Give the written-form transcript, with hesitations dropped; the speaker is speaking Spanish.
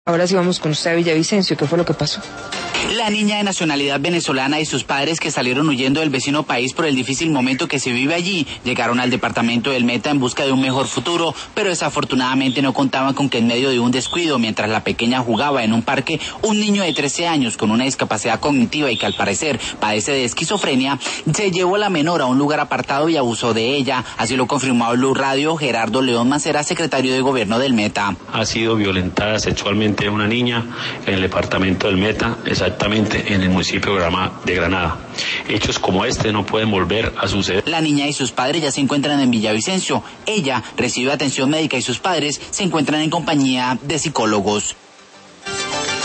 Ahora sí vamos con usted a Villavicencio. ¿Qué fue lo que pasó? La niña de nacionalidad venezolana y sus padres, que salieron huyendo del vecino país por el difícil momento que se vive allí, llegaron al departamento del Meta en busca de un mejor futuro, pero desafortunadamente no contaban con que en medio de un descuido, mientras la pequeña jugaba en un parque, un niño de 13 años con una discapacidad cognitiva y que al parecer padece de esquizofrenia, se llevó a la menor a un lugar apartado y abusó de ella. Así lo confirmó a Blue Radio Gerardo León Macera, secretario de Gobierno del Meta. Ha sido violentada sexualmente una niña en el departamento del Meta, exactamente en el municipio de Granada. Hechos como este no pueden volver a suceder. La niña y sus padres ya se encuentran en Villavicencio. Ella recibe atención médica y sus padres se encuentran en compañía de psicólogos.